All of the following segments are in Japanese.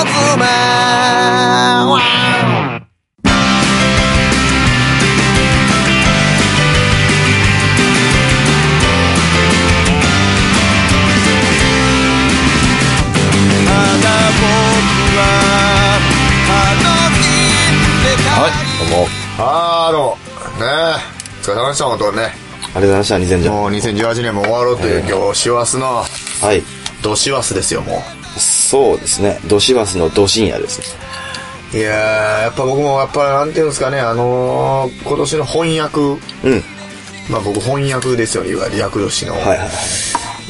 どうも。ねえ。お疲れ様でした、本当にね。 ありがとうございました、2018。 もう2018年も終わろうという今日、師走の、 はい。 ど師走ですよ、もう。そうですね。ど師走のど深夜ですね。いやー、やっぱ僕も、なんていうんですかね、今年の翻訳。うん。まあ僕翻訳ですよね、いわゆる厄年の。はいはいはい。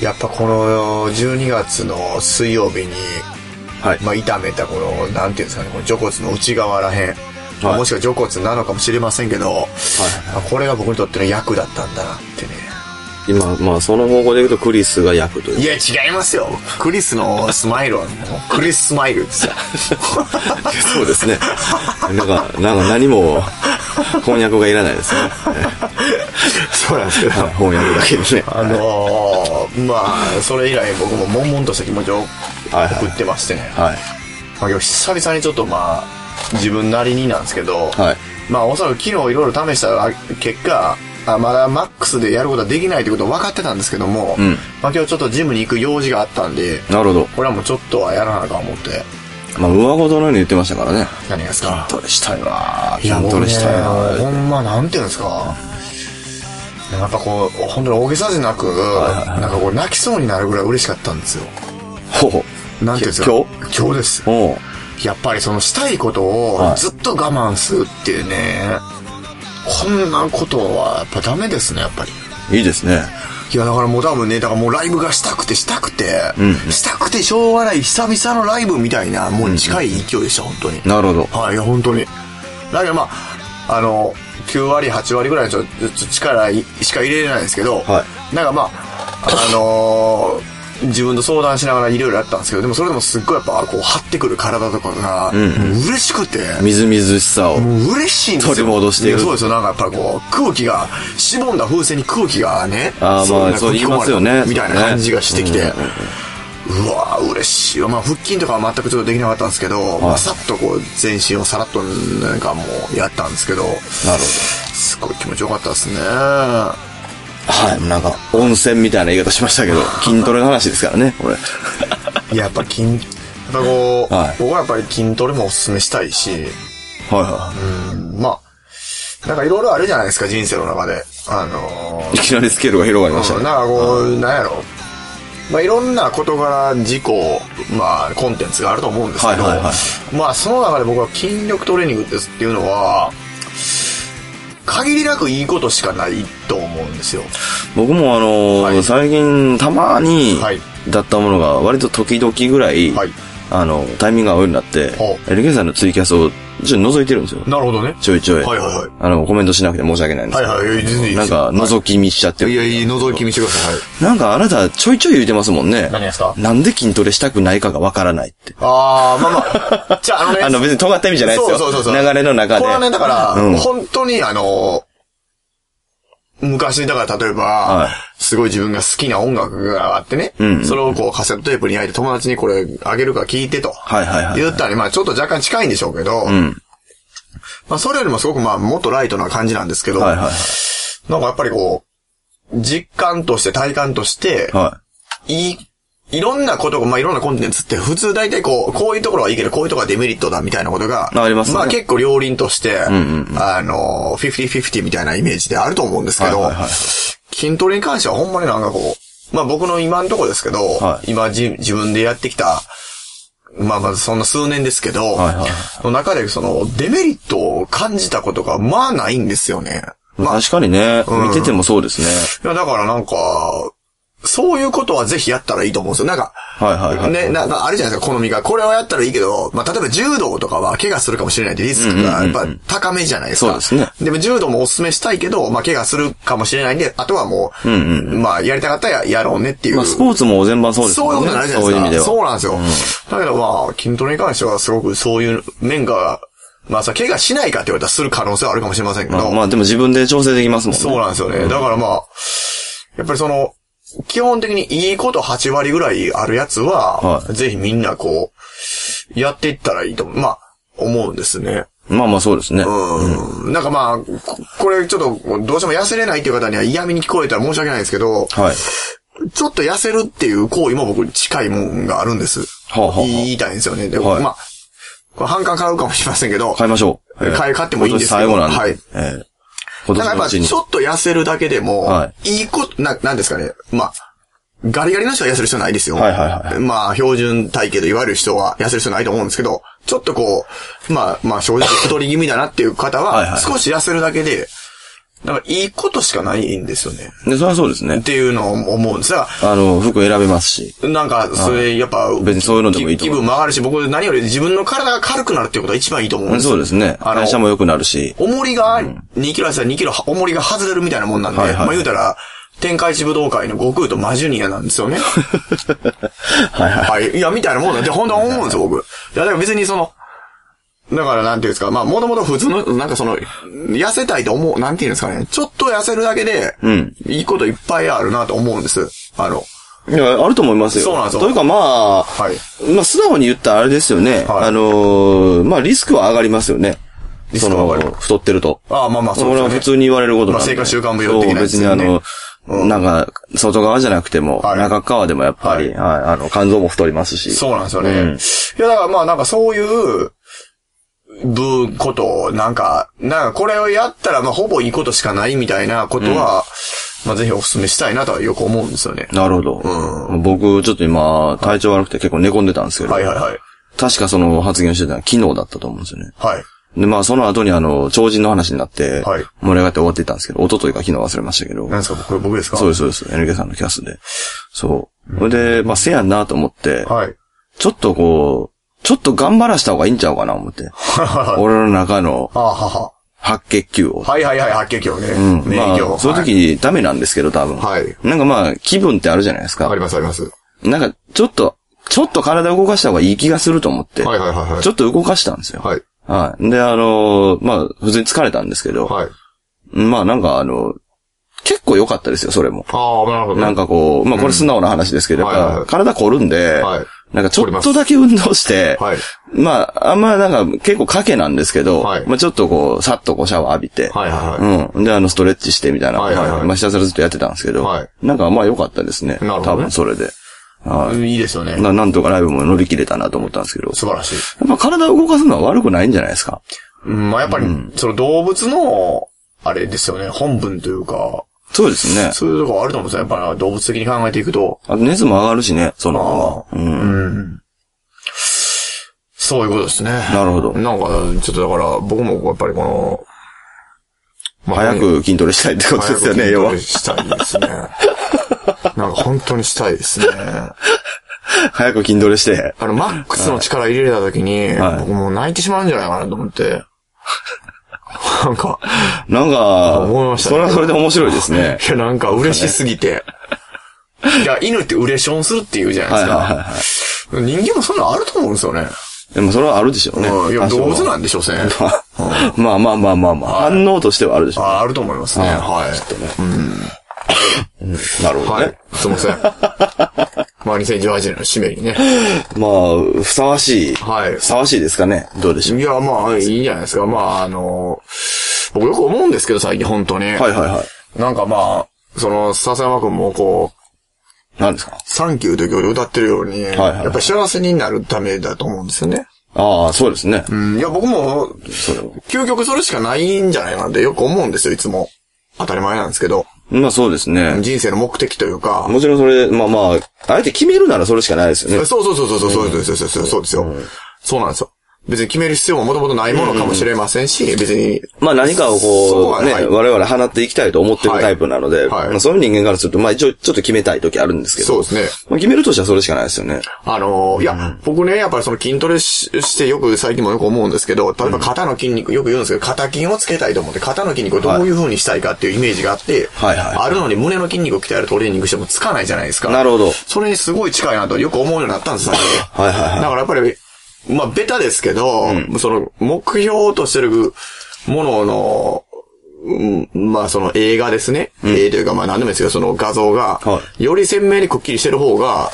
やっぱこの12月の水曜日に、はい。まあ痛めたこの、なんていうんですかね、この除骨の内側らへん。はい、もしくは除骨なのかもしれませんけど、はい、これが僕にとっての役だったんだなってね。 今、まあその方向で言うとクリスが役という。 いや、違いますよ。クリスのスマイルはもう、クリススマイルですよ。 そうですね。なんか何も翻訳がいらないですね。 そうなんですけど。 翻訳だけでね。 まあ、それ以来僕も悶々とした気持ちを送ってましてね。はい。はい、まあ、今日久々にちょっとまあ、自分なりになんですけど、はい、まあおそらく昨日いろいろ試した結果、まだマックスでやることはできないということは分かってたんですけども、うん、まあ今日ちょっとジムに行く用事があったんで、 なるほど。 これはもうちょっとはやらなあかん思って。 まあ上事のように言ってましたからね。 何がですか？ 筋トレしたいわ。 筋トレしたいわ。ほんまなんていうんですか。やっぱこう、本当に大げさじゃなく、なんかこう泣きそうになるぐらい嬉しかったんですよ。 ほう。 なんていうんですか？今日です。 おう。 やっぱりそのしたいことをずっと我慢するっていうね、こんなことはやっぱダメですね、やっぱり。 いいですね。 いやだからもう多分ね、だからもうライブがしたくて、したくてしょうがない久々のライブみたいな、もう近い勢いでした、本当に。 なるほど。 はい、いや本当に。だけどまあ、9割、8割ぐらいの力しか入れれないんですけど、はい、なんかまあ、自分と相談しながらいろいろやったんですけど、でもそれでもすっごいやっぱこう張ってくる体とかが、もう嬉しくて、 みずみずしさをもう嬉しいんですよ。 取り戻している。 そうですよ。なんかやっぱりこう空気がしぼんだ風船に空気がね、 まあそう言いますよね。 みたいな感じがしてきて、うわー嬉しいわ。まあ腹筋とかは全くちょっとできなかったんですけど、まあさっとこう全身をさらっとなんかもうやったんですけど、なるほど。すごい気持ちよかったですね。 はい、なんか温泉みたいな言い方しましたけど、筋トレの話ですからね、これ。 いや、やっぱこう、はい、僕はやっぱり筋トレもおすすめしたいし、 はいはい。 まあ、なんかいろいろあるじゃないですか、人生の中で。 いきなりスケールが広がりましたね。 なんかこう、なんやろ。まあいろんな事柄、事故、まあコンテンツがあると思うんですけど、はいはいはい、まあその中で僕は筋力トレーニングっていうのは、限りなくいいことしかないと思うんですよ。 僕もはい、最近たまにだったものが割と時々ぐらい、はい、タイミングが合うようになって、LK さんのツイキャスをちょっと覗いてるんですよ。 なるほどね。 ちょいちょい。 はいはいはい。 コメントしなくて申し訳ないんですけど。 はいはい、全然いいです。 なんか、覗き見しちゃってる。 いや、覗き見してください。はい。 なんかあなたちょいちょい言うてますもんね。 何ですか？ なんで筋トレしたくないかがわからないって。 まあまあ。じゃあね。別に尖った意味じゃないですよ。そう。流れの中で。 これはね、だから、本当に昔、だから例えば、はい、すごい自分が好きな音楽があってね、それをこうカセットテープに焼いて友達にこれあげるから聞いてと。はいはいはい。言ったらまあちょっと若干近いんでしょうけど、まあそれよりもすごくまあもっとライトな感じなんですけど、はいはいはい、なんかやっぱりこう、実感として体感として、はい、いろんなことが、まあ、いろんなコンテンツって普通大体こういうところはいいけど、こういうところはデメリットだみたいなことが、 ありますね。 まあ結構両輪として、50-50みたいなイメージであると思うんですけど、はいはいはい、筋トレに関してはほんまになんかこう、まあ僕の今のところですけど、はい、今自分でやってきた、まあそんな数年ですけど、はいはい、の中でそのデメリットを感じたことがまあないんですよね。まあ、 確かにね、見ててもそうですね。 いやだからなんか、そういうことはぜひやったらいいと思うんですよ。なんか、はいはいはい。ね、あるじゃないですか、好みが。これはやったらいいけど、まあ、例えば柔道とかは怪我するかもしれないってリスクがやっぱ高めじゃないですか。 そうですね。 でも柔道もお勧めしたいけど、まあ、怪我するかもしれないんで、あとはもう、まあ、やりたかったらやろうねっていう。まあ、 スポーツも全般そうですね。 そういうことになるじゃないですか。 そういう意味では。 そうなんですよ。だけどまあ、筋トレに関してはすごくそういう面が、まあさ、怪我しないかって言われたらする可能性はあるかもしれませんけど。 まあでも自分で調整できますもんね。 そうなんですよね。だからまあ、やっぱり基本的にいいこと8割ぐらいあるやつは、はい、ぜひみんなこう、 やっていったらいいと思うんですね。 まあまあそうですね。 なんかまあ、これちょっとどうしても痩せれないっていう方には嫌味に聞こえたら申し訳ないんですけど、はい。ちょっと痩せるっていう行為も僕に近いもんがあるんです。言いたいんですよね。でも、まあ、これ半缶買うかもしれませんけど。 買いましょう。買ってもいいんですけど。 最後なんで。 はい。だからやっぱちょっと痩せるだけでも、いいこと、なんですかね。まあ、ガリガリの人は痩せる必要ないですよ。まあ、標準体型で言われる人は痩せる必要ないと思うんですけど、ちょっとこう、まあ正直太り気味だなっていう方は、少し痩せるだけで、だからいいことしかないんですよね。 で、それはそうですね。 っていうのを思うんですが。 服選べますし。 なんか、それ、やっぱ、 別にそういうのでもいいと思う。 気分も上がるし、僕何より自分の体が軽くなるっていうことが一番いいと思うんですよ。 そうですね。代謝も良くなるし。 重りが2キロ痩せたら2キロ重りが外れるみたいなもんなんで、まあ言うたら、天下一武道会の悟空とマジュニアなんですよね。はい。いや、みたいなもんなんで、本当は思うんですよ、僕。いや、だから別にだからなんていうんですか、まあ、もともと普通の、なんか痩せたいと思う、なんていうんですかね、ちょっと痩せるだけで、いいこといっぱいあるなと思うんです。 いや、あると思いますよ。 そうなんですよ。 というかまあ、まあ、素直に言ったらあれですよね。まあ、リスクは上がりますよね。太ってると。 まあそうですね。 これは普通に言われることなんで。 生活習慣病的なやつですね。 別になんか、外側じゃなくても、中側でもやっぱり、肝臓も太りますし。 そうなんですよね。いや、だからまあなんかそういう、ことを、なんかこれをやったらまあほぼいいことしかないみたいなことは、まあぜひお勧めしたいなとはよく思うんですよね。 なるほど。僕、ちょっと今、体調悪くて結構寝込んでたんですけど。確かその発言してたのは昨日だったと思うんですよね。で、まあその後に超人の話になって、盛り上がって終わっていたんですけど、一昨日か昨日忘れましたけど。 何ですか、これ僕ですか？ そうです。NK さんのキャスで。そう。それで、まあせやんなと思って、ちょっと頑張らした方がいいんちゃうかな思って。俺の中の、白血球を。 白血球ね。 まあ、そういう時ダメなんですけど、多分。なんかまあ、気分ってあるじゃないですか。 あります。 なんか、ちょっと体を動かした方がいい気がすると思って。ちょっと動かしたんですよ。で、まあ、普通に疲れたんですけど。まあ、なんか結構良かったですよ、それも。 なるほど。 なんかこう、まあこれ素直な話ですけど、体凝るんで、なんかちょっとだけ運動して、まあ、あんまなんか結構賭けなんですけど、まあちょっとこう、さっとこうシャワー浴びて、で、ストレッチしてみたいな、まあひたすらずっとやってたんですけど、なんかまあ良かったですね。多分それで。 いいですよね。 なんとかライブも乗り切れたなと思ったんですけど。 素晴らしい。 やっぱ体を動かすのは悪くないんじゃないですか。 まあやっぱり、その動物の、あれですよね、本分というか、 そうですね。 そういうとこあると思うんですよ。やっぱ動物的に考えていくと。 あと熱も上がるしね、 そういうことですね。 なるほど。 なんか、ちょっとだから、僕もやっぱり早く筋トレしたいってことですよね、 要は。したいですね。なんか本当にしたいですね。 早く筋トレして。 マックスの力入れた時に、僕もう泣いてしまうんじゃないかなと思って。なんか、思いましたね。 それはそれで面白いですね。 いや、なんか嬉しすぎて。いや、犬ってウレションするって言うじゃないですか。人間もそんなのあると思うんですよね。 でもそれはあるでしょうね。 いや、動物なんでしょうね。 まあ。反応としてはあるでしょうね。 あると思いますね。はい。きっとね。 なるほどね。 すいません。まあ、2018年の締めにね。 まあ、ふさわしい。ふさわしいですかね。どうでしょう。 いや、まあ、いいんじゃないですか。まあ、僕よく思うんですけど、最近、本当に。なんかまあ、笹山くんもこう、 何ですか？ サンキューという曲を歌ってるように、やっぱり幸せになるためだと思うんですよね。 そうですね。 いや、僕も、究極それしかないんじゃないかなってよく思うんですよ、いつも。当たり前なんですけど。 まあそうですね。 人生の目的というか。 もちろんそれ、まあ、あえて決めるならそれしかないですよね。 そうですよ。そうなんですよ。別に決める必要ももともとないものかもしれませんし、別に。 まあ何かをこう、ね、我々放っていきたいと思ってるタイプなので、そういう人間からすると、まあ一応ちょっと決めたい時あるんですけど。 そうですね。 まあ決めるとしてはそれしかないですよね。 いや、僕ね、やっぱり筋トレして最近もよく思うんですけど、例えば肩の筋肉、よく言うんですけど、肩筋をつけたいと思って、肩の筋肉をどういう風にしたいかっていうイメージがあって、あるのに胸の筋肉を鍛えるトレーニングしてもつかないじゃないですか。 なるほど。 それにすごい近いなとよく思うようになったんですよ、だからやっぱり、まあ、ベタですけど、目標としてるものの、まあ、映画ですね。というか、まあ、何でもいいですけど、画像が、より鮮明にくっきりしてる方が、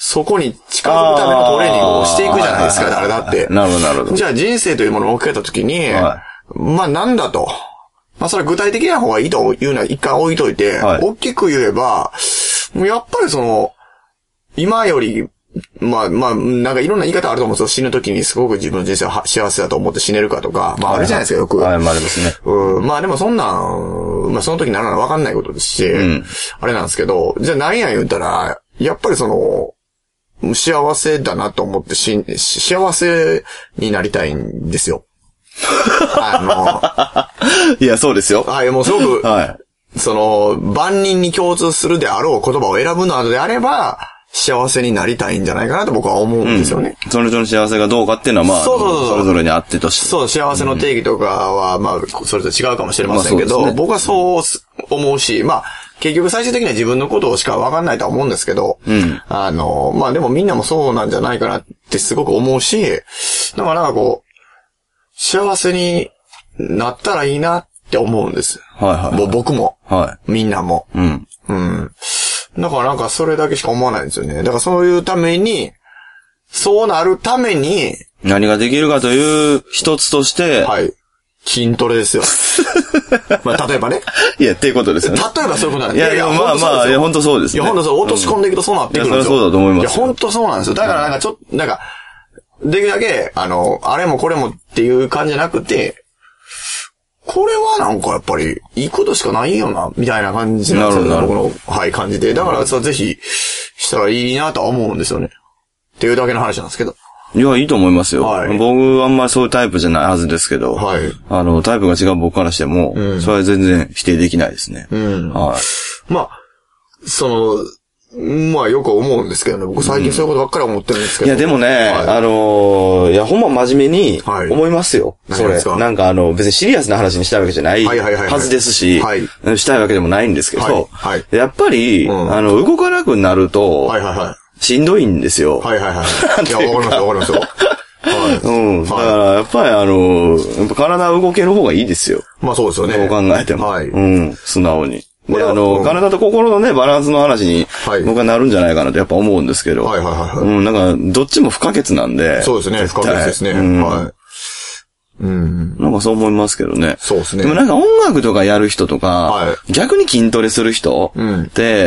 そこに近づくためのトレーニングをしていくじゃないですか、誰だって。 なるほど、なるほど。 じゃあ人生というものを置き換えたときに、まあなんだと。まあそれは具体的な方がいいというのは一回置いといて、大きく言えば、やっぱり今より、なんかいろんな言い方あると思うんですよ。死ぬ時にすごく自分の人生は幸せだと思って死ねるかとか、まああるじゃないですか、よく。 はい、まあありますね。 まあでもそんなん、まあその時にならなわかんないことですし、あれなんですけど、じゃあ何や言ったら、やっぱり幸せだなと思って幸せになりたいんですよ。 いや、そうですよ。 はい、もうすごく、万人に共通するであろう言葉を選ぶのであれば、幸せになりたいんじゃないかなと僕は思うんですよね。 その人の幸せがどうかっていうのはまあ、それぞれにあってとして。 そう、幸せの定義とかは、まあ、それと違うかもしれませんけど、僕はそう思うし、まあ、結局最終的には自分のことしか分かんないとは思うんですけど、まあでもみんなもそうなんじゃないかなってすごく思うし、だからなんか幸せになったらいいなって思うんです。僕も。みんなも。だからなんかそれだけしか思わないんですよね。だからそういうために、そうなるために、 何ができるかという一つとして、 筋トレですよ。まあ例えばね。 いや、っていうことですよね。 例えばそういうことなんです。いや、まあ、いや、本当そうですね。 いや、本当そう、落とし込んでいくとそうなってくるんですよ。 そうだと思います。 いや、本当そうなんですよ。だからなんかなんか、できるだけ、あれもこれもっていう感じじゃなくて、これはなんかやっぱり、いいことしかないよな、みたいな感じなんですよね。僕の、感じで。だからぜひ、したらいいなとは思うんですよね。っていうだけの話なんですけど。 いや、いいと思いますよ。僕あんまりそういうタイプじゃないはずですけど、タイプが違う僕からしても、それは全然否定できないですね。 まあ、まあよく思うんですけどね。僕最近そういうことばっかり思ってるんですけど。 いやでもね、いやほんま真面目に思いますよ。それ。なんか別にシリアスな話にしたいわけじゃないはずですし、したいわけでもないんですけど、やっぱり、動かなくなると、しんどいんですよ。 いや、わかりますよ。 だからやっぱりやっぱ体動ける方がいいですよ。 まあそうですよね。 どう考えても。素直に。で、体と心のね、バランスの話に、僕はなるんじゃないかなとやっぱ思うんですけど。なんか、どっちも不可欠なんで。 そうですね、不可欠ですね。 なんかそう思いますけどね。 そうですね。 でもなんか音楽とかやる人とか、逆に筋トレする人って、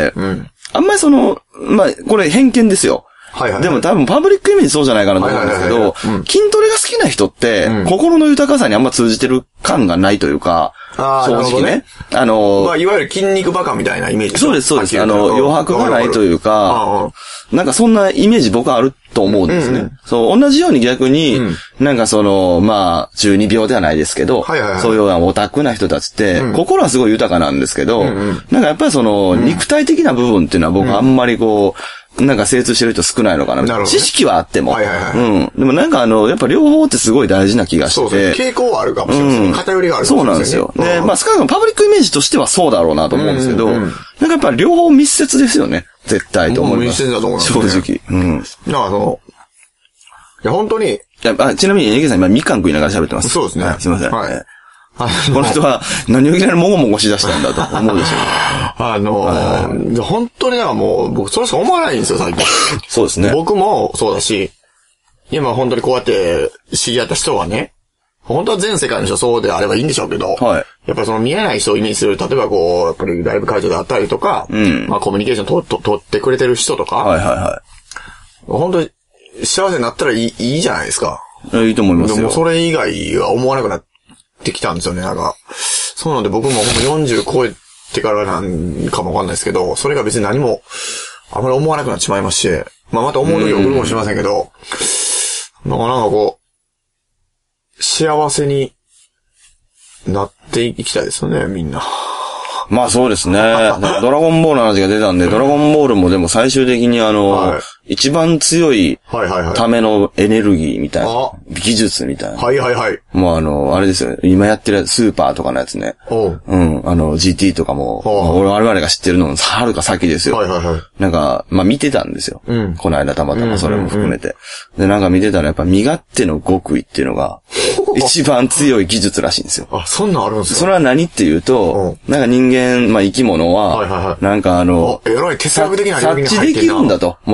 あんまりまあ、これ偏見ですよ。でも多分パブリックイメージそうじゃないかなと思うんですけど、筋トレが好きな人って、心の豊かさにあんま通じてる感がないというか、正直ね。 まあ、いわゆる筋肉バカみたいなイメージ。 そうです、そうです。余白がないというか、なんかそんなイメージ僕はあると思うんですね。そう、同じように逆に、なんかまあ、中二病ではないですけど、そういうオタクな人たちって、心はすごい豊かなんですけど、なんかやっぱり肉体的な部分っていうのは僕あんまりなんか精通してる人少ないのかな。知識はあっても。でもなんかやっぱ両方ってすごい大事な気がしてて。 傾向はあるかもしれないです。偏りがあるかもしれないですね。 そうなんですよ。で、まあ少なくともパブリックイメージとしてはそうだろうなと思うんですけど、なんかやっぱ両方密接ですよね。絶対と思います。 密接だと思います。 正直。 だからいや本当に。 ちなみに、エゲさん今みかん食いながら喋ってます。 そうですね。 すいません。この人は何をいきなりもごもごしだしたんだと思うでしょう。本当にもう、僕それしか思わないんですよ、最近。 そうですね。 僕もそうだし、今本当にこうやって知り合った人はね、本当は全世界の人そうであればいいんでしょうけど、やっぱり見えない人をイメージする、例えばやっぱりライブ会場であったりとか、まあコミュニケーション取ってくれてる人とか、本当に幸せになったらいいじゃないですか。 いいと思いますよ。 でもそれ以外は思わなくなってきたんですよね、なんか。そうなんで僕も40超えてからなんかもわかんないですけど、それが別に何も、あまり思わなくなっちまいますし、まあまた思う時は送るかもしれませんけど、なんか幸せになっていきたいですよね、みんな。 まあそうですね。ドラゴンボールの話が出たんで、ドラゴンボールもでも最終的に一番強いためのエネルギーみたいな、技術みたいな。もうあれですよね。今やってるスーパーとかのやつね。GT とかも、我々が知ってるののはるか先ですよ。なんか、まあ見てたんですよ。この間たまたまそれも含めて。で、なんか見てたらやっぱ身勝手の極意っていうのが、一番強い技術らしいんですよ。 そんなんあるんですか？ それは何っていうと、なんか人間、まあ生き物は、なんかえらい哲学的な領域に入ってんな。 察知できるんだと、もともと。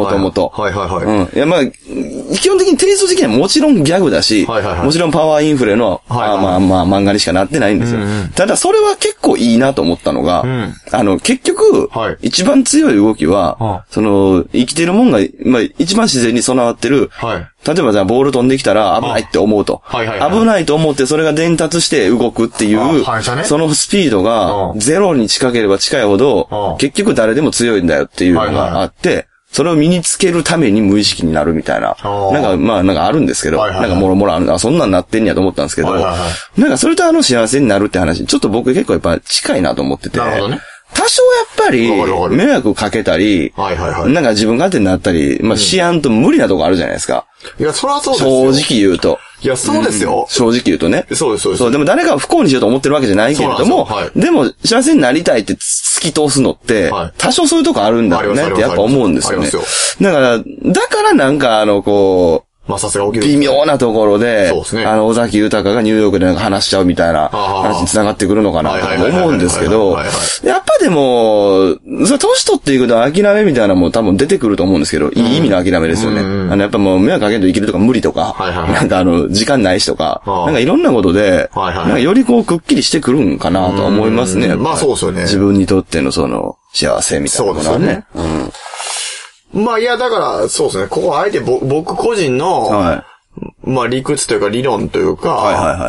と。 はいはいはい。 うん。いや、まあ、基本的にテイスト的にはもちろんギャグだし、はいはいはい、もちろんパワーインフレの、はいはい、まあ漫画にしかなってないんですよ。うんうん、ただ、それは結構いいなと思ったのが、結局、はい、一番強い動きは、生きてるもんが、まあ、一番自然に備わってる、はい、例えばじゃあボール飛んできたら危ないって思うと。はいはいはい、危ないと思ってそれが伝達して動くっていう、そのスピードがゼロに近ければ近いほど、結局誰でも強いんだよっていうのがあって、それを身につけるために無意識になるみたいな。なんかあるんですけど、なんかもろもろあるそんなんなってんやと思ったんですけど、なんかそれと幸せになるって話、ちょっと僕結構やっぱ近いなと思ってて。なるほどね。多少やっぱり、迷惑かけたり、なんか自分勝手になったり、まあ、しやんと無理なとこあるじゃないですか。 いや、そらそうですよ。 正直言うと。 いや、そうですよ。 正直言うとね。 そうです、そうです。 そう、でも誰かを不幸にしようと思ってるわけじゃないけれども、でも幸せになりたいって突き通すのって、多少そういうとこあるんだろうねってやっぱ思うんですよね。だからなんかまあ、さすが起きる。 微妙なところで、そうですね。尾崎豊がニューヨークでなんか話しちゃうみたいな話に繋がってくるのかなと思うんですけど、やっぱでも、それ年取っていくと諦めみたいなのも多分出てくると思うんですけど、いい意味の諦めですよね。やっぱもう迷惑かけんと生きるとか無理とか、なんか時間ないしとか、なんかいろんなことで、なんかよりくっきりしてくるんかなと思いますね。 まあそうですよね。 自分にとっての幸せみたいなのはね。 まあいや、だから、そうですね。ここあえて僕個人の、まあ理屈というか理論というか、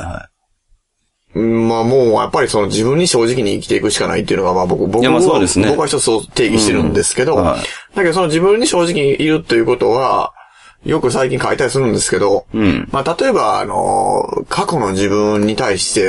まあもうやっぱり自分に正直に生きていくしかないっていうのがまあ僕は一つそう定義してるんですけど、だけど自分に正直にいるということは、よく最近書いたりするんですけど、まあ例えば過去の自分に対して、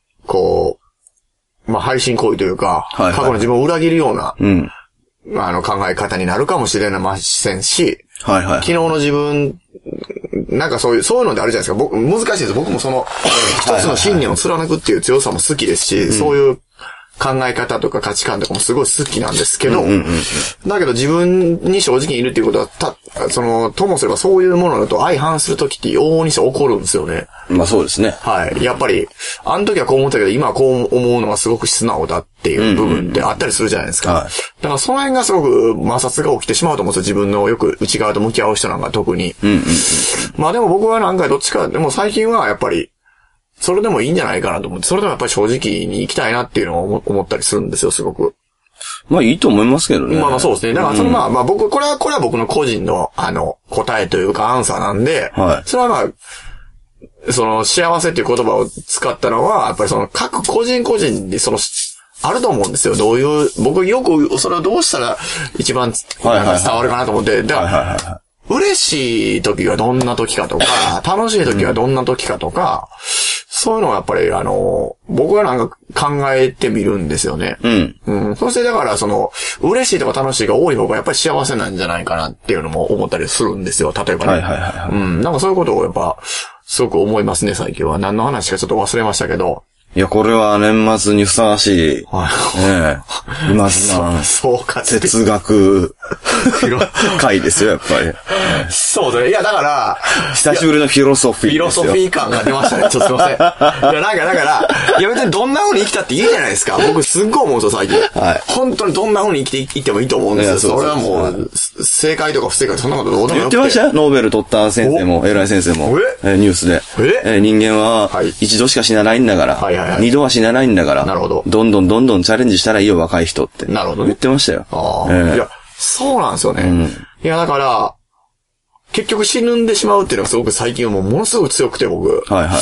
まあ配信行為というか、過去の自分を裏切るような、考え方になるかもしれませんし、昨日の自分、なんかそういうのであるじゃないですか。難しいです。僕も一つの信念を貫くっていう強さも好きですし、そういう考え方とか価値観とかもすごい好きなんですけど、だけど自分に正直にいるっていうことは、ともすればそういうものだと相反するときって往々にして起こるんですよね。 まあそうですね。 はい。やっぱり、あの時はこう思ったけど、今はこう思うのがすごく素直だっていう部分ってあったりするじゃないですか。だからその辺がすごく摩擦が起きてしまうと思うんですよ。自分のよく内側と向き合う人なんか特に。まあでも僕はなんかどっちか、でも最近はやっぱり、それでもいいんじゃないかなと思って、それでもやっぱり正直に生きたいなっていうのを思ったりするんですよ、すごく。 まあいいと思いますけどね。 まあそうですね。だからまあ僕、これは僕の個人の答えというかアンサーなんで、それはまあ、幸せっていう言葉を使ったのは、やっぱり各個人個人であると思うんですよ。どういう、僕よくそれをどうしたら一番伝わるかなと思って、嬉しい時はどんな時かとか、楽しい時はどんな時かとか、そういうのはやっぱり僕はなんか考えてみるんですよね。そしてだから嬉しいとか楽しいが多い方がやっぱり幸せなんじゃないかなっていうのも思ったりするんですよ。例えばね。なんかそういうことをやっぱ、すごく思いますね、最近は。何の話かちょっと忘れましたけど。 いや、これは年末にふさわしい。今哲学会ですよ、やっぱり。 そうですね。いや、だから、 久しぶりのフィロソフィーですよ。 フィロソフィー感が出ましたね。ちょっとすいません。いや、なんか、だから、いや別にどんな風に生きたっていいじゃないですか。僕すっごい思うんですよ、最近。本当にどんな風に生きていってもいいと思うんですよ。それはもう、正解とか不正解とかそんなことどうでもよくて。 言ってましたよ、ノーベル取った先生も、偉い先生も。ニュースで。人間は、一度しか死なないんだから。二度は死なないんだから。なるほど。どんどんチャレンジしたらいいよ、若い人って。 なるほどね。 言ってましたよ。 いや、そうなんですよね。いや、だから、結局死ぬんでしまうっていうのがすごく最近はものすごく強くて、僕。だから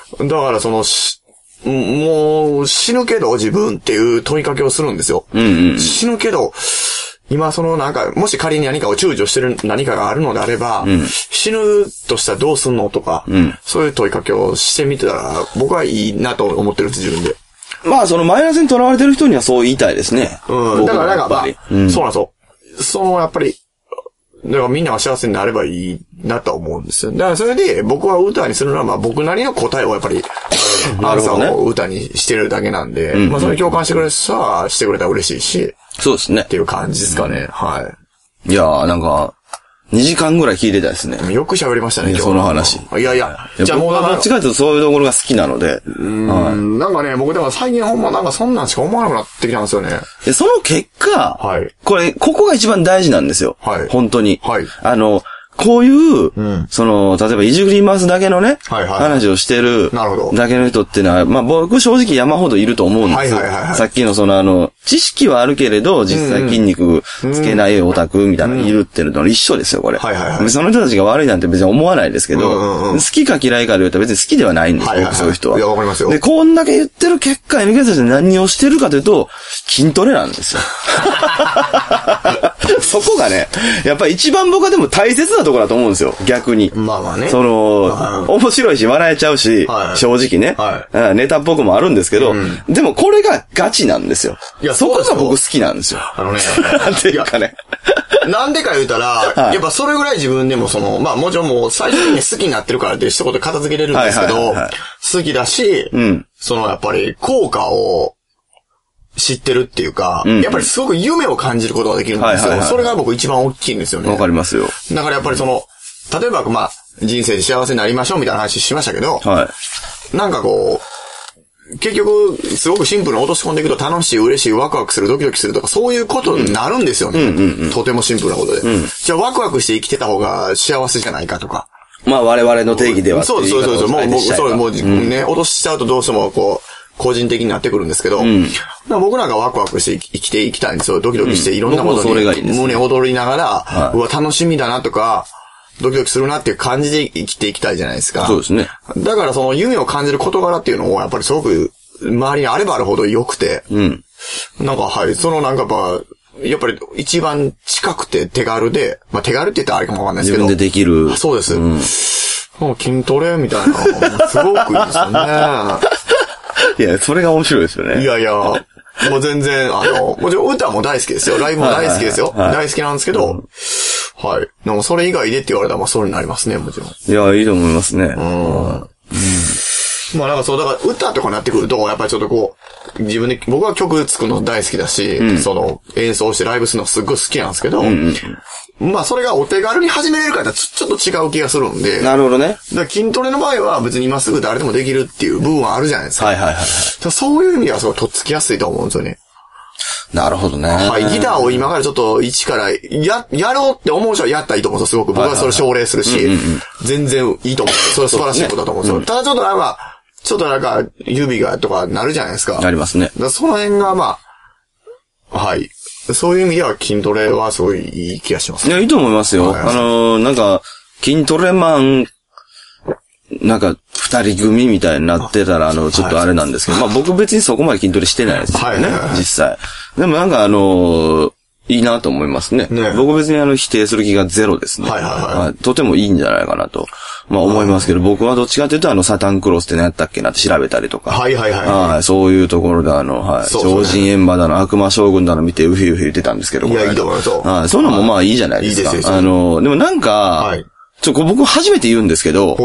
もう死ぬけど自分っていう問いかけをするんですよ。死ぬけど、今なんか、もし仮に何かを躊躇してる何かがあるのであれば、死ぬとしたらどうすんのとか、そういう問いかけをしてみたら、僕はいいなと思ってるんです、自分で。 まあ、マイナスに囚われてる人にはそう言いたいですね。 だからなんか、まあ、そうなんですよ。やっぱり、だからみんなが幸せになればいいなと思うんですよ。だからそれで僕は歌にするのはまあ僕なりの答えをやっぱり、アンサーを歌にしてるだけなんで、まあそれに共感してくれる人はしてくれたら嬉しいし、 そうですね。 っていう感じですかね。 いやーなんか、 2時間ぐらい聞いてたですね。 よく喋りましたね、 その話。 いやいや。 じゃあ僕はどっちかというとそういうところが好きなので。 なんかね、僕でも最近ほんまなんかそんなんしか思わなくなってきたんですよね。 その結果、ここが一番大事なんですよ。本当に。こういう、例えばいじくり回すだけのね、話をしてるだけの人っていうのは、まあ僕正直山ほどいると思うんですよ。さっきの知識はあるけれど、実際筋肉つけないオタクみたいなのいるっていうのと一緒ですよ、これ。その人たちが悪いなんて別に思わないですけど、好きか嫌いかで言うと別に好きではないんですよ、そういう人は。 いや、わかりますよ。 で、こんだけ言ってる結果、NK たち何をしてるかというと、筋トレなんですよ。そこがね、やっぱり一番僕はでも大切なところだと思うんですよ、逆に。 まあまあね。 面白いし笑えちゃうし、正直ね、ネタっぽくもあるんですけど、でもこれがガチなんですよ。いや、そこが僕好きなんですよ。なんていうかね。 なんでか言うたら、やっぱそれぐらい自分でもまあもちろんもう最初に好きになってるからって一言片付けれるんですけど、好きだし、やっぱり効果を、知ってるっていうか、やっぱりすごく夢を感じることができるんですよ。それが僕一番大きいんですよね。 わかりますよ。 だからやっぱり例えばまあ、人生で幸せになりましょうみたいな話しましたけど、なんか結局、すごくシンプルに落とし込んでいくと楽しい、嬉しい、ワクワクする、ドキドキするとか、そういうことになるんですよね。とてもシンプルなことで。じゃあワクワクして生きてた方が幸せじゃないかとか。 まあ我々の定義では。 そう。もうね、落としちゃうとどうしても個人的になってくるんですけど、僕なんかワクワクして生きていきたいんですよ。ドキドキしていろんなことに胸躍りながら、うわ、楽しみだなとか、ドキドキするなっていう感じで生きていきたいじゃないですか。 そうですね。 だから夢を感じる事柄っていうのをやっぱりすごく周りにあればあるほど良くて、なんかやっぱり一番近くて手軽で、まあ手軽って言ったらあれかもわかんないですけど。 自分でできる。 そうです。筋トレみたいな、すごくいいですよね。 いや、それが面白いですよね。 いやいや、もう全然、もちろん歌も大好きですよ。ライブも大好きですよ。大好きなんですけど、でもそれ以外でって言われたら、まあそれになりますね、もちろん。 いや、いいと思いますね。 まあなんかだから歌とかになってくると、やっぱりちょっと自分で、僕は曲作るの大好きだし、演奏してライブするのすっごい好きなんですけど、まあそれがお手軽に始めれるからちょっと違う気がするんで。 なるほどね。だから筋トレの場合は別に今すぐ誰でもできるっていう部分はあるじゃないですか。そういう意味ではすごいとっつきやすいと思うんですよね。 なるほどね。 ギターを今からちょっと一からやろうって思う人はやったらいいと思うんですよ、すごく。僕はそれ奨励するし、全然いいと思う。それは素晴らしいことだと思うんですよ。ただちょっとなんか指がとかなるじゃないですか。 なりますね。 その辺がまあ、そういう意味では筋トレはすごいいい気がします。 いや、いいと思いますよ。なんか、筋トレマン、なんか、二人組みたいになってたら、ちょっとあれなんですけど、まあ僕別にそこまで筋トレしてないですよね、実際。でもなんかいいなと思いますね。僕別に否定する気がゼロですね。とてもいいんじゃないかなと。まあ思いますけど、僕はどっちかというとサタンクロスって何やったっけなって調べたりとか。そういうところで超人エンバだの悪魔将軍だの見てウフィウフィ言ってたんですけど。 いや、いいと思いますよ。 そういうのもまあいいじゃないですか。いいですよ。でもなんか、僕初めて言うんですけど、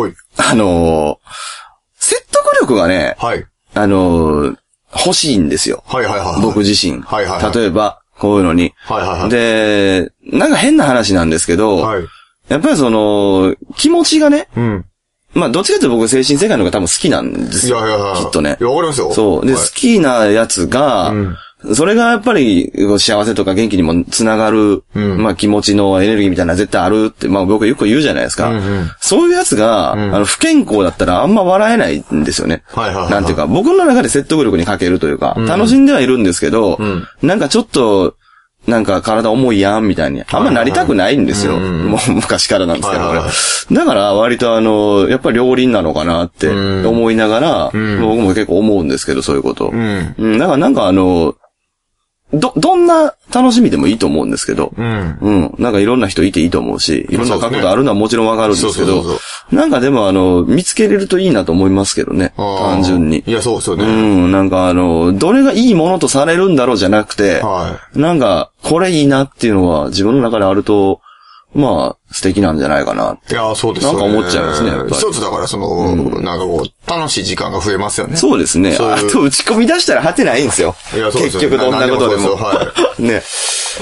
説得力がね、欲しいんですよ。僕自身。例えば、こういうのに。で、なんか変な話なんですけど、やっぱり気持ちがね、まあ、どっちかというと僕精神世界の方が多分好きなんですよ。きっとね。 いや、わかりますよ。 そう。で、好きなやつが、それがやっぱり幸せとか元気にもつながる、まあ気持ちのエネルギーみたいなの絶対あるって、まあ僕よく言うじゃないですか。そういうやつが、不健康だったらあんま笑えないんですよね。なんていうか、僕の中で説得力に欠けるというか、楽しんではいるんですけど、なんかちょっと、なんか体重いやんみたいに。あんまなりたくないんですよ。もう昔からなんですけど。だから割とやっぱり両輪なのかなって思いながら、僕も結構思うんですけど、そういうこと。だからなんかどんな楽しみでもいいと思うんですけど、なんかいろんな人いていいと思うし、いろんな角度あるのはもちろんわかるんですけど、なんかでも見つけれるといいなと思いますけどね、単純に。 いや、そうですよね。 なんかどれがいいものとされるんだろうじゃなくて、なんか、これいいなっていうのは自分の中であると、まあ、素敵なんじゃないかな。 いや、そうですね。 なんか思っちゃいますね。 一つだからなんか楽しい時間が増えますよね。 そうですね。あと打ち込み出したら果てないんですよ。 いや、そうです結局どんなことでも。 ね。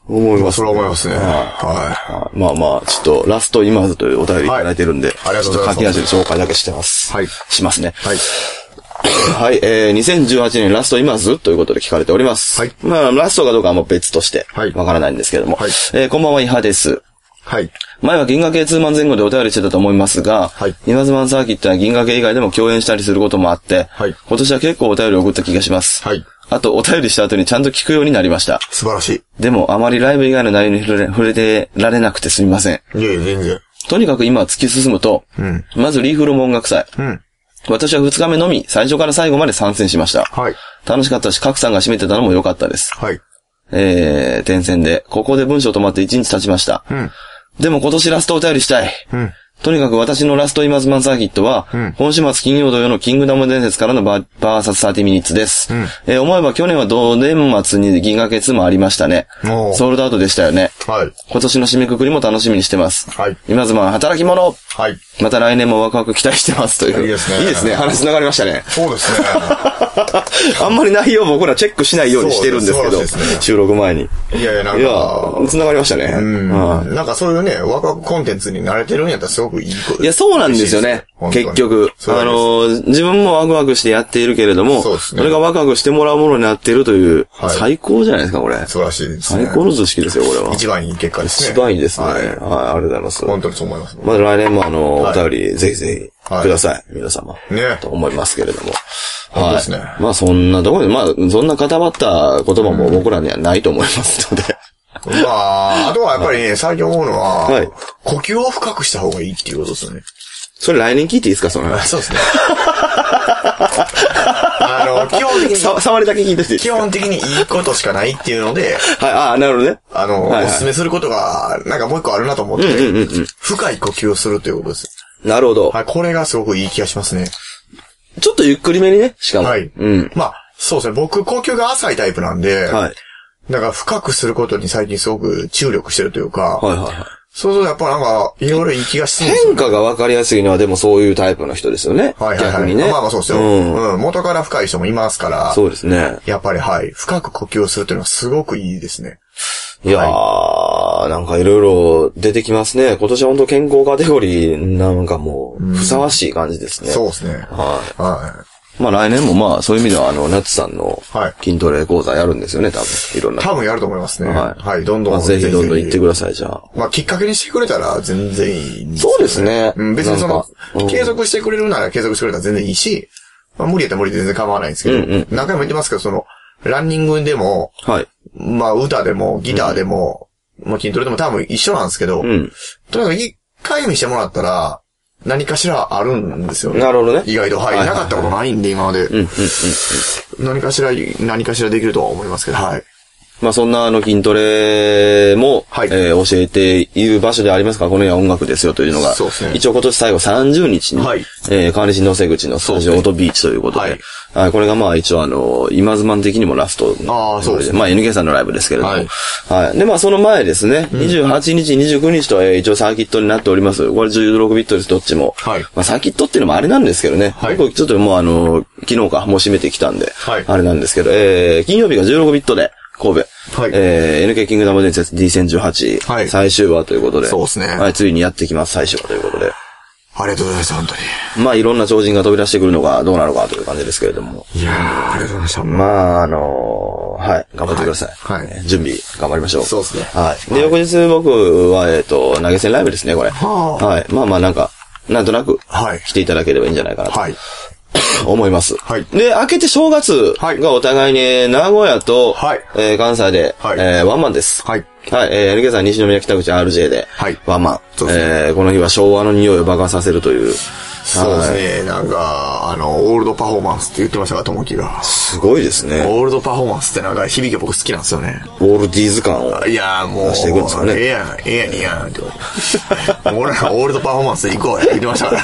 思います。 それは思いますね。はい。 まあまあ、ちょっと、ラストイマーズというお便りいただいてるんで、 ありがとうございます。 ちょっと書き出しで紹介だけしてます。 はい。 しますね。 はい。 はい、2018年ラストイマーズということで聞かれております。はい。まあ、ラストかどうかはもう別として、わからないんですけれども。はい。こんばんは、イハです。はい。前は銀河系ツーマン前後でお便りしてたと思いますが、はい。イマズマンサーキットや銀河系以外でも共演したりすることもあって、はい。今年は結構お便りを送った気がします。はい。あと、お便りした後にちゃんと聞くようになりました。 素晴らしい。 でも、あまりライブ以外の内容に触れてられなくてすみません。 いやいや、全然。 とにかく今突き進むと、うん。まずリーフルモ音楽祭。うん。私は2日目のみ、最初から最後まで参戦しました。はい。楽しかったし、各さんが締めてたのも良かったです。はい。点線で、ここで文章止まって1日経ちました。うん。でも今年ラストお便りしたい。うん。とにかく私のラストイマズマンサーキットは、うん、今週末金曜土曜のキングダム伝説からのバーサス30ミニッツです。うん、思えば去年は同年末に銀河系2もありましたね。ソールドアウトでしたよね。はい。今年の締めくくりも楽しみにしてます。はい。イマズマン働き者。はい。また来年もワクワク期待してますという。いいですね。いいですね。話繋がりましたね。 そうですね。 あんまり内容僕らチェックしないようにしてるんですけど、ね、収録前に。 いやいや、なんか。いや、繋がりましたね。 なんかそういうね、ワクワクコンテンツに慣れてるんやったらすごくいいことです。 いや、そうなんですよね。結局。自分もワクワクしてやっているけれども、そうですね。それがワクワクしてもらうものになっているという、はい、最高じゃないですか、これ。 素晴らしいですね。 最高の図式ですよ、これは。 一番いい結果ですね。 一番いいですね。はい。ありがとうございます。 本当にそう思います。 まず来年もお便り、ぜひぜひ、ください。皆様。ね。と思いますけれども。 はい。ですね。 まあそんなところで、まあそんな固まった言葉も僕らにはないと思いますので。 まあ、あとはやっぱりね、最近思うのは、はい。呼吸を深くした方がいいっていうことですよね。 それ来年聞いていいですか、その話。 そうですね。基本的に。 触りだけ聞いていいですか？ 基本的にいいことしかないっていうので。 はい、なるほどね。 おすすめすることが、なんかもう一個あるなと思って、深い呼吸をするということです。 なるほど。 はい、これがすごくいい気がしますね。 ちょっとゆっくりめにね、しかも。はい。 うん。まあ、そうですね。僕、呼吸が浅いタイプなんで、はい。だから深くすることに最近すごく注力してるというか、はいはいはい。そうするとやっぱなんか、いろいろいい気がするんですよ、ね。 変化が分かりやすいのはでもそういうタイプの人ですよね。はいはいはい。逆にね。 まあまあそうですよ。うん。元から深い人もいますから。 そうですね。 やっぱりはい。深く呼吸をするというのはすごくいいですね。 いやー、なんかいろいろ出てきますね。今年は本当健康カテゴリーなんかもう、ふさわしい感じですね。 そうですね。はい。はい。 まあ来年もまあそういう意味ではナッツさんの筋トレ講座やるんですよね、多分。いろんな。 多分やると思いますね。はい。はい、どんどん。 まあぜひどんどん行ってください、じゃあ。 まあきっかけにしてくれたら全然いいんですよね。 そうですね。 うん、別に継続してくれるなら継続してくれたら全然いいし、まあ無理やったら無理で全然構わないんですけど、何回も言ってますけど、ランニングでも、はい。まあ歌でもギターでも、まあ筋トレでも多分一緒なんですけど、とにかく一回見してもらったら、何かしらあるんですよね。 なるほどね。 意外と、はい。なかったことないんで、今まで。何かしらできるとは思いますけど、はい。 まあそんな筋トレも、はい教えている場所でありますから、この辺は音楽ですよというのが、そうですね。一応今年最後30日に、はい、川西の瀬口のスタジオオートビーチということで、はい、これがまあ一応イマズマン的にもラスト。ああ、そうですね。まあ NK さんのライブですけれども、はい。はい。でまあその前ですね、28日、29日と一応サーキットになっております。これ16ビットです、どっちも。はい。まあサーキットっていうのもあれなんですけどね、はい。僕ちょっともう昨日か、もう閉めてきたんで、はい。あれなんですけど、金曜日が16ビットで、神戸。はい。NK キングダム伝説 D1018。はい。最終話ということで。 そうですね。 はい、ついにやってきます、最終話ということで。 ありがとうございます、本当に。 まあ、いろんな超人が飛び出してくるのがどうなのかという感じですけれども。 いやー、ありがとうございました。 まあ、はい、頑張ってください。はい。準備、頑張りましょう。 そうですね。 はい。で、翌日僕は、投げ銭ライブですね、これ。はい。まあまあ、なんとなく、はい。来ていただければいいんじゃないかなと。はい。思います。はい。で、明けて正月がお互いに名古屋と、はい。関西で、はい。ワンマンです。はい。はい。NK さん西宮北口 RJ で、はい。ワンマン。そうですね。この日は昭和の匂いを爆発させるという。 そうですね。なんか、オールドパフォーマンスって言ってましたが、ともきが。 すごいですね。 オールドパフォーマンスってなんか響き僕好きなんですよね。 オールディーズ感を。 いやもう。 出していくんですかね。 ええやんって。俺らオールドパフォーマンスで行こうや。言ってましたから。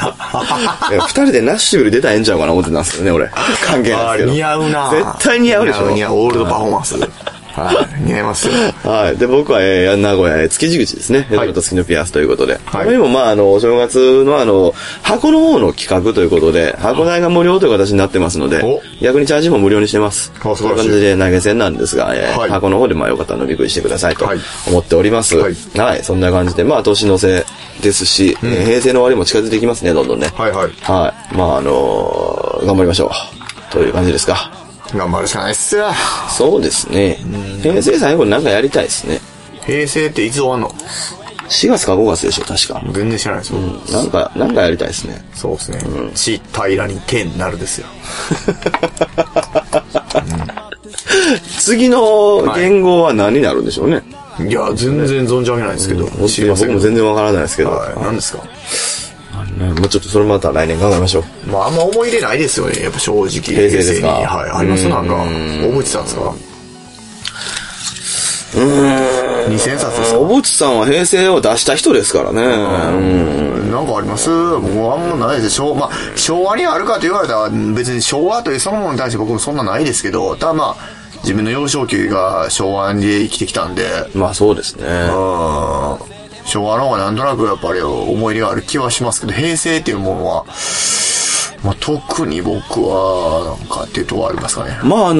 二人でナッシュビル出たらええんちゃうかな思ってたんですけどね、俺。関係ないですけど。 似合うな。 絶対似合うでしょ。 似合う、オールドパフォーマンス。 はい。似合いますよ。 はい。で、僕は、名古屋築地口ですね。はい。月のピアスということで。はい。これもまあ、お正月の箱の方の企画ということで、箱代が無料という形になってますので、逆にチャージも無料にしてます。そういう感じで投げ銭なんですが、はい、箱の方でまあよかったら飲み食いしてくださいと思っております。はい。はい。そんな感じで、まあ、年の瀬ですし、平成の終わりも近づいてきますね、どんどんね。はいはい。はい。まあ、頑張りましょう。という感じですか。 頑張るしかないっすよ。 そうですね。平成最後になんかやりたいですね。 平成っていつ終わんの？ 4 月か5月でしょ、確か。 全然知らないですよ。 なんかやりたいですね。 そうですね。地平らに天なるですよ。 次の言語は何になるんでしょうね。 いや、全然存じ上げないですけど。僕も全然わからないですけど。 何ですか？ まあちょっとそれまた来年考えましょう。 まああんま思い入れないですよね。やっぱ正直。平成ですか？ はい。ありますなんか。大渕さんですか？2000冊ですか？ 大渕さんは平成を出した人ですからね。 なんかあります？もうあんまないですよ。まあ昭和にあるかと言われたら別に昭和というそのものに対して僕もそんなないですけど、ただまあ自分の幼少期が昭和で生きてきたんで。 まあそうですね。 昭和の方がなんとなくやっぱり思い入れがある気はしますけど、平成っていうものは、まあ、特に僕は、なんかっていうとこありますかね。 まあ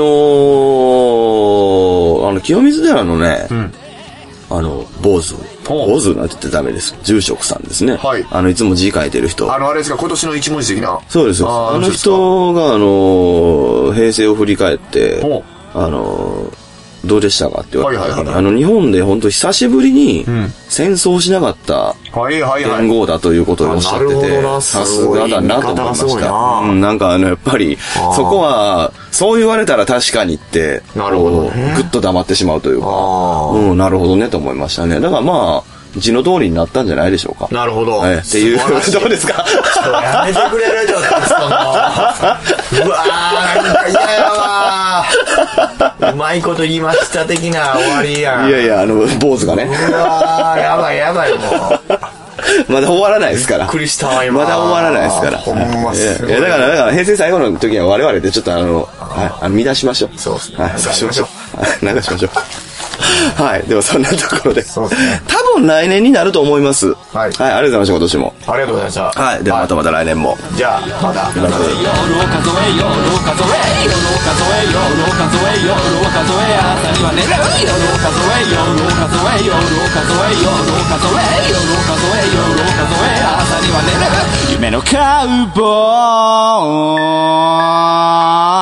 清水寺のね、坊主なんて言ってダメです。住職さんですね。はい。いつも字書いてる人。 あれですか、今年の一文字的な。 そうです。あの人が平成を振り返って、どうでしたかって言われて、日本で本当久しぶりに戦争しなかった連合だということをおっしゃってて、さすがだなと思いました。なんかやっぱり、そこは、そう言われたら確かにって、ぐっと黙ってしまうというか、なるほどねと思いましたね。だからまあ、字の通りになったんじゃないでしょうか。 なるほど。 っていう、どうですか？ やめてくれるじゃないですか、うわー、なんか嫌やわー。うまいこと言いました的な終わりやん。 いやいや、坊主がね。 うわー、やばいもう。 まだ終わらないですから。 びっくりしたわ、今。 まだ終わらないですから。 ほんますごい。だから平成最後の時は我々でちょっと乱しましょう。 そうですね。 はい、流しましょう。はい。でもそんなところで。 そうですね。 多分来年になると思います。はい。はい。ありがとうございました、今年も。 ありがとうございました。 はい。ではまた来年も。 じゃあ、また。 夢のカウボーイ